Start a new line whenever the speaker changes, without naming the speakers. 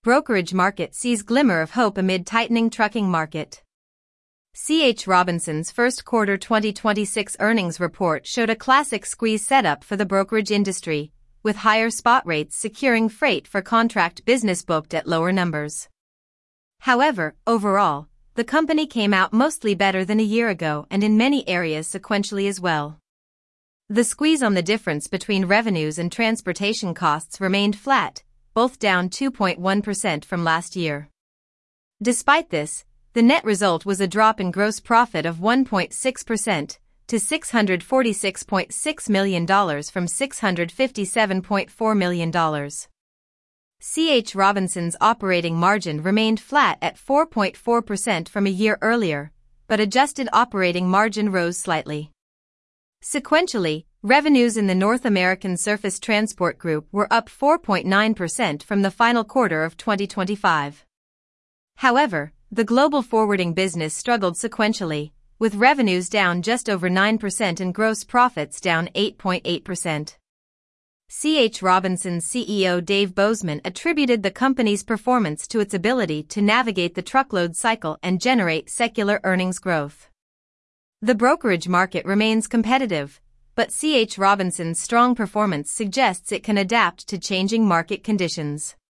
brokerage market sees glimmer of hope amid tightening trucking market. C.H. Robinson's first quarter 2026 earnings report showed a classic squeeze setup for the brokerage industry, with higher spot rates securing freight for contract business booked at lower numbers. However, overall, the company came out mostly better than a year ago and in many areas sequentially as well. The squeeze on the difference between revenues and transportation costs remained flat, both down 2.1% from last year. Despite this, the net result was a drop in gross profit of 1.6% to $646.6 million from $657.4 million. C.H. Robinson's operating margin remained flat at 4.4% from a year earlier, but adjusted operating margin rose slightly. Sequentially, revenues in the North American Surface Transport Group were up 4.9% from the final quarter of 2025. However, the global forwarding business struggled sequentially, with revenues down just over 9% and gross profits down 8.8%. C.H. Robinson's CEO Dave Bozeman attributed the company's performance to its ability to navigate the truckload cycle and generate secular earnings growth. The brokerage market remains competitive, but C.H. Robinson's strong performance suggests it can adapt to changing market conditions.